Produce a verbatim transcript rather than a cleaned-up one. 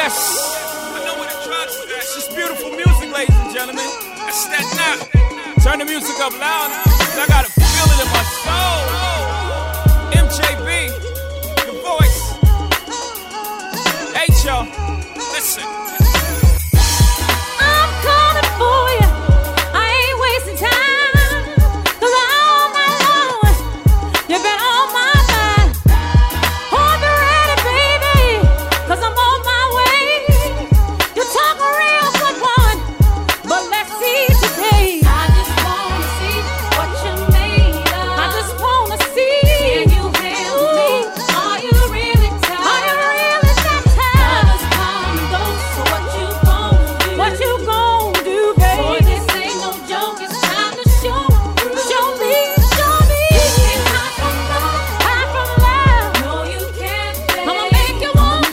Yes, I know what it drives to that. It's just beautiful music, ladies and gentlemen. That's that now. Turn the music up loud. I gotta feel it in my soul. M J B, the voice. Hey, y'all, listen.